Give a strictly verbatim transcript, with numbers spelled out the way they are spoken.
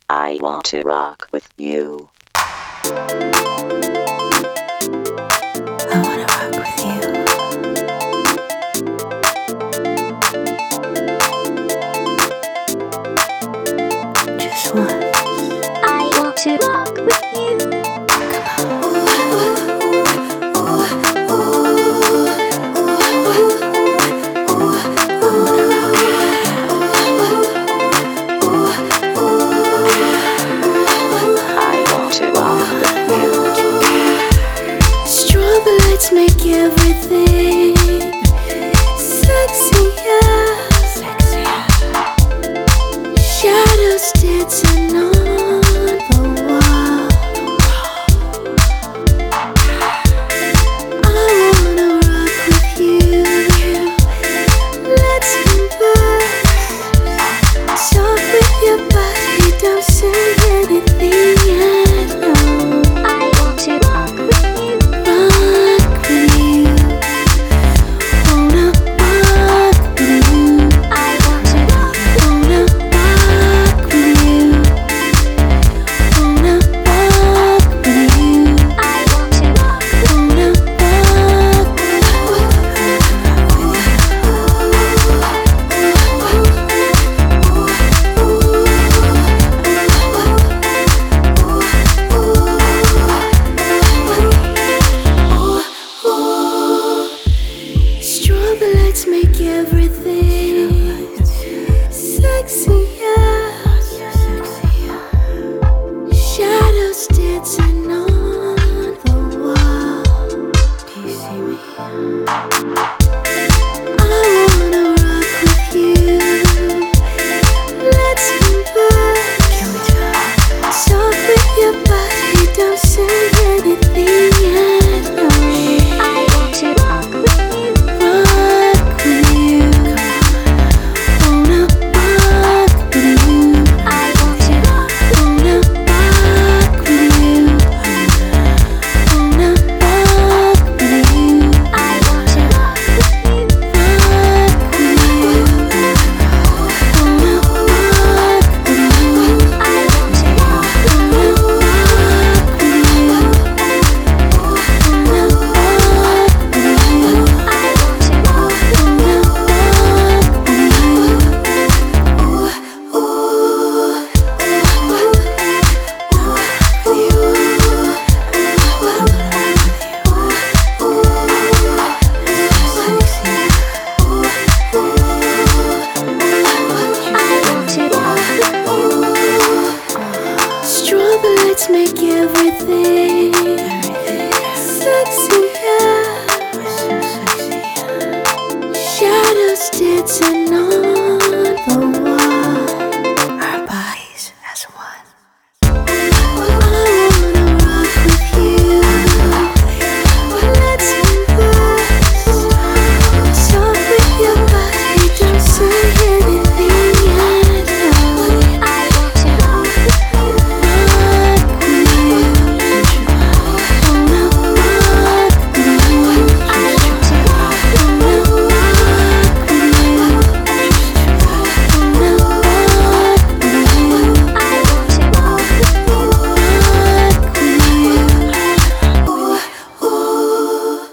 I want to rock with you. I wanna rock with you. Just once. I want to rock with you. Strobe lights make everything sexy, yeah. Shadows dancing on the wall. I wanna rock with you. Let's converse. Talk with your body, don't say anything at all. I want to rock with you. Rock with you. Wanna rock with you. I want to rock. Wanna rock with you. Wanna rock with you. I want to rock. Wanna rock Strobe lights make everything sexy, yeah. Shadows dancing on the wall. Do you see me? I wanna rock with you. Let's converse. Can we talk? Talk with your body, don't say anything at all. I want to rock with you. Rock with you. Wanna rock with you. I want to rock. Wanna rock with you. Wanna rock with you. I want to rock with you. Rock with you. Wanna rock with you. I want to rock. Wanna rock with you. Wanna rock with you. I want to Strobe lights make everything sexy, yeah. Shadows dancing on